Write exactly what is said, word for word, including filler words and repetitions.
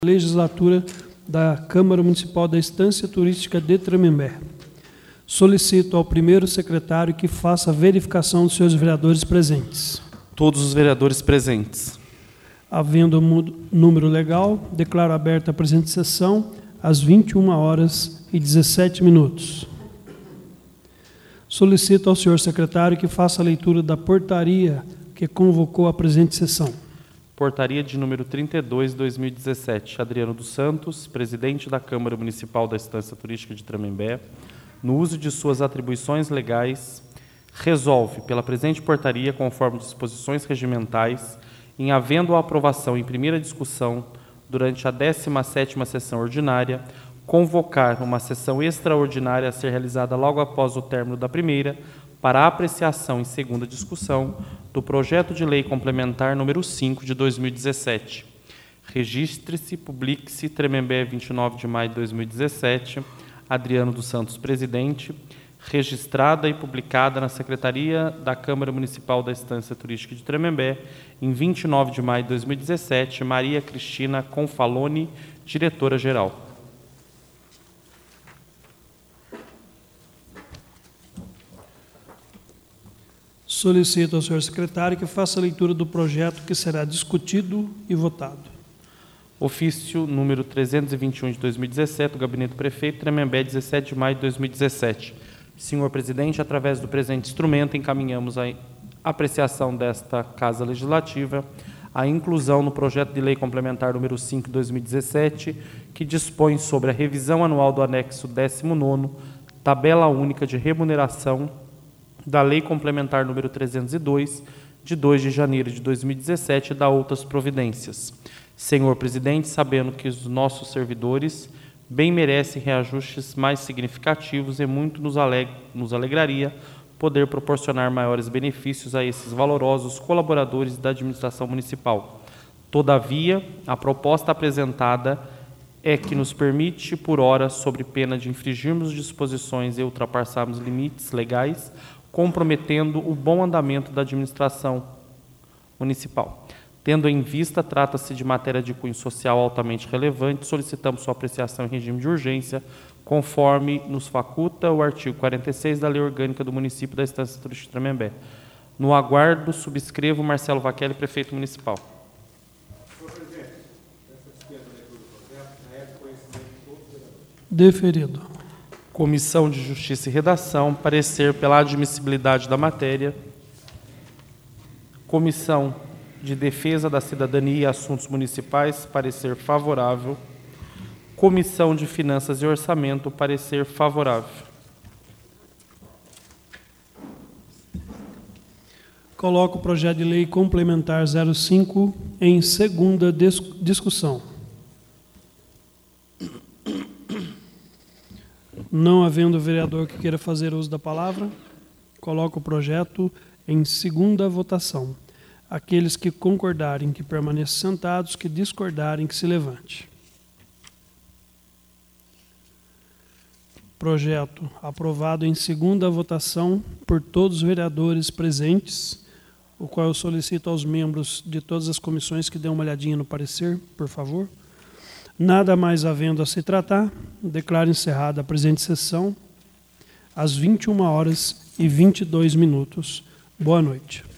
Legislatura da Câmara Municipal da Estância Turística de Tremembé. Solicito ao primeiro secretário que faça a verificação dos seus vereadores presentes. Todos os vereadores presentes. Havendo número legal, declaro aberta a presente sessão às vinte e uma horas e dezessete minutos. Solicito ao senhor secretário que faça a leitura da portaria que convocou a presente sessão. Portaria de número trinta e dois, dois mil e dezessete. Adriano dos Santos, presidente da Câmara Municipal da Estância Turística de Tremembé, no uso de suas atribuições legais, resolve, pela presente portaria, conforme disposições regimentais, em havendo a aprovação em primeira discussão durante a décima sétima sessão ordinária, convocar uma sessão extraordinária a ser realizada logo após o término da primeira, para a apreciação em segunda discussão do projeto de lei complementar número cinco de dois mil e dezessete. Registre-se, publique-se, Tremembé, vinte e nove de maio de dois mil e dezessete, Adriano dos Santos, presidente, registrada e publicada na Secretaria da Câmara Municipal da Estância Turística de Tremembé, em vinte e nove de maio de dois mil e dezessete, Maria Cristina Confaloni, diretora-geral. Solicito ao senhor secretário que faça a leitura do projeto que será discutido e votado. Ofício número trezentos e vinte e um de dois mil e dezessete, do Gabinete do Prefeito, Tremembé, dezessete de maio de dois mil e dezessete. Senhor presidente, através do presente instrumento, encaminhamos a apreciação desta Casa Legislativa a inclusão no projeto de lei complementar número cinco de dois mil e dezessete, que dispõe sobre a revisão anual do anexo décimo nono, tabela única de remuneração da Lei Complementar número trezentos e dois, de dois de janeiro de dois mil e dezessete, e da outras providências. Senhor presidente, sabendo que os nossos servidores bem merecem reajustes mais significativos e muito nos, aleg nos alegraria poder proporcionar maiores benefícios a esses valorosos colaboradores da administração municipal. Todavia, a proposta apresentada é que nos permite, por hora, sob pena de infringirmos disposições e ultrapassarmos limites legais, comprometendo o bom andamento da administração municipal. Tendo em vista, trata-se de matéria de cunho social altamente relevante, solicitamos sua apreciação em regime de urgência, conforme nos faculta o artigo quarenta e seis da Lei Orgânica do Município da Estância Turística de Tremembé. No aguardo, subscrevo Marcelo Vaquelli, prefeito municipal. Senhor presidente, essa dispensa da leitura do projeto já é de conhecimento de todos os vereadores. Deferido. Comissão de Justiça e Redação, parecer pela admissibilidade da matéria. Comissão de Defesa da Cidadania e Assuntos Municipais, parecer favorável. Comissão de Finanças e Orçamento, parecer favorável. Coloco o projeto de lei complementar zero cinco em segunda dis discussão. Não havendo vereador que queira fazer uso da palavra, coloco o projeto em segunda votação. Aqueles que concordarem que permaneçam sentados, que discordarem que se levante. Projeto aprovado em segunda votação por todos os vereadores presentes, o qual eu solicito aos membros de todas as comissões que dêem uma olhadinha no parecer, por favor. Nada mais havendo a se tratar, declaro encerrada a presente sessão às vinte e uma horas e vinte e dois minutos. Boa noite.